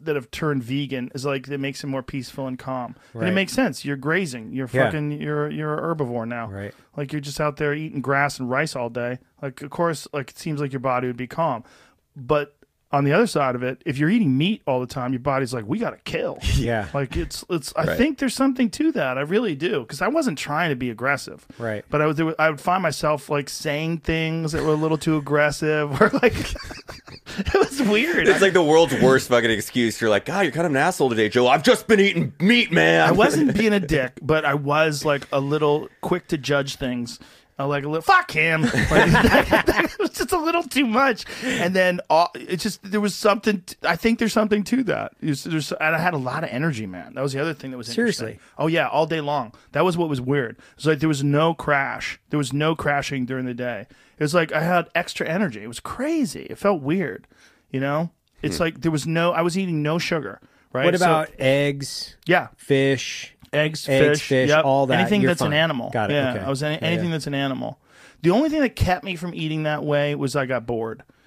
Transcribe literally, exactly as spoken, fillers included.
that have turned vegan is like it makes it more peaceful and calm. Right. And it makes sense. You're grazing. You're Yeah. fucking. You're you're a herbivore now. Right. Like you're just out there eating grass and rice all day. Like of course, like it seems like your body would be calm, but on the other side of it, if you're eating meat all the time, your body's like, we gotta kill. Yeah. Like it's it's. I Right. think there's something to that. I really do, because I wasn't trying to be aggressive. Right. But I was. I would find myself like saying things that were a little too aggressive, or like it was weird. It's like the world's worst fucking excuse. You're like, God, you're kind of an asshole today, Joe. I've just been eating meat, man. I wasn't being a dick, but I was like a little quick to judge things. I like a little fuck him. Like, that, that was just a little too much. And then all, it just there was something. T- I think there's something to that. There's, there's, and I had a lot of energy, man. That was the other thing that was interesting. Seriously? Oh yeah, all day long. That was what was weird. It was like there was no crash. There was no crashing during the day. It was like I had extra energy. It was crazy. It felt weird. You know, it's like there was no. I was eating no sugar. Right. What So- about eggs, yeah. fish? Eggs, Eggs, fish, fish, yep. all that, Anything you're that's fine. an animal. Got it, Yeah, okay. I was any, Yeah, anything yeah. that's an animal. The only thing that kept me from eating that way was I got bored.